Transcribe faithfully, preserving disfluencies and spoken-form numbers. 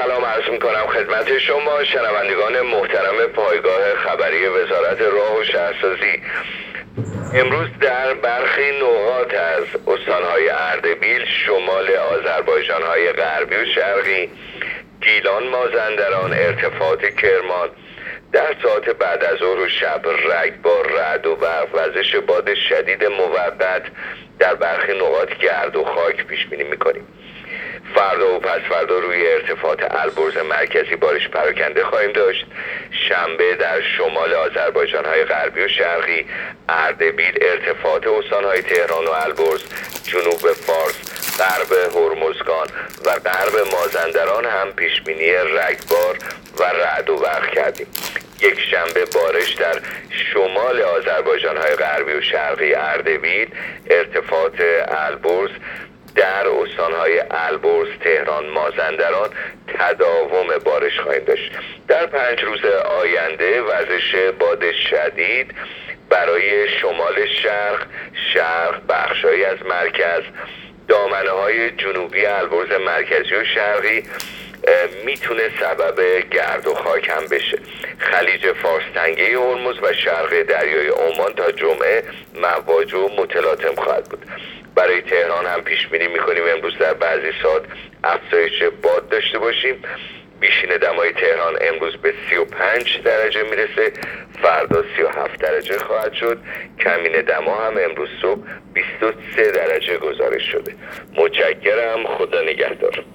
سلام عرض میکنم خدمت شما شنوندگان محترم پایگاه خبری وزارت راه و شهرسازی. امروز در برخی نقاط از استانهای اردبیل، شمال آذربایجانهای غربی و شرقی، گیلان، مازندران، ارتفاعات کرمان در ساعت بعد از ظهر و شب رگبار، رعد و برق، وزش باد شدید موقت در برخی نقاط گرد و خاک پیش بینی میکنیم. فردا و پس فردا روی ارتفاعات البرز مرکزی بارش پراکنده خواهیم داشت. شنبه در شمال آذربایجان‌های غربی و شرقی، اردبیل، ارتفاعات استان‌های تهران و البرز، جنوب فارس، غرب هرمزگان و غرب مازندران هم پیش بینی رگبار و رعد و برق کردیم. یک شنبه بارش در شمال آذربایجان‌های غربی و شرقی، اردبیل، ارتفاعات البرز در استانهای البرز، تهران، مازندران تداوم بارش خواهیم داشت. در پنج روز آینده وزش باد شدید برای شمال شرق، شرق، بخشایی از مرکز، دامنه های جنوبی البرز مرکزی و شرقی میتونه سبب گرد و خاک هم بشه. خلیج فارس، تنگه هرمز و شرق دریای عمان تا جمعه مواج و متلاطم خواهد بود. برای تهران هم پیش بینی میکنیم امروز در بعضی ساعات افزایش باد داشته باشیم. بیشین دمای تهران امروز به سی و پنج درجه میرسه، فردا سی و هفت درجه خواهد شد. کمین دما هم امروز صبح بیست و سه درجه گزارش شده. متشکرم، خدا نگهدار.